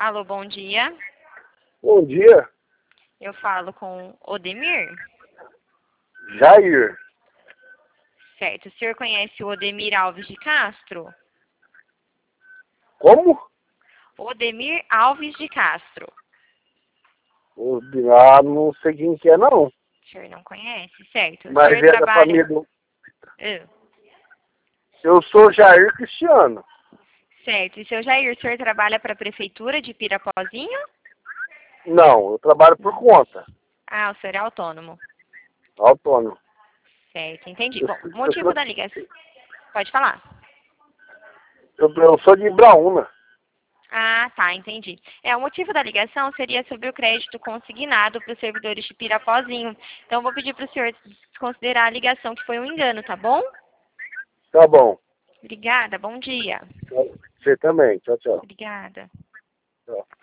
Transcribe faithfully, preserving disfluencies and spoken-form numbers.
Alô, bom dia. Bom dia, Eu falo com Odemir. Jair. Certo. O senhor conhece o Odemir Alves de Castro? Como? Odemir Alves de Castro. O- Ah, não sei quem que é, não. O senhor não conhece? Certo. O Mas senhor é da trabalha... família do... Ah, Eu sou Jair Cristiano. certo. E seu Jair, o senhor trabalha para a Prefeitura de Pirapozinho? Não, eu trabalho por conta. Ah, o senhor é autônomo. Autônomo. Certo, entendi. Eu, Bom, eu, motivo sou, da ligação... Pode falar. eu, eu sou de Ibraúna. Ah, tá, entendi. É, o motivo da ligação seria sobre o crédito consignado para os servidores de Pirapozinho. Então, eu vou pedir para o senhor desconsiderar a ligação, que foi um engano, tá bom? Tá bom. Obrigada, bom dia. Você também. Tchau, tchau. Obrigada. Tchau.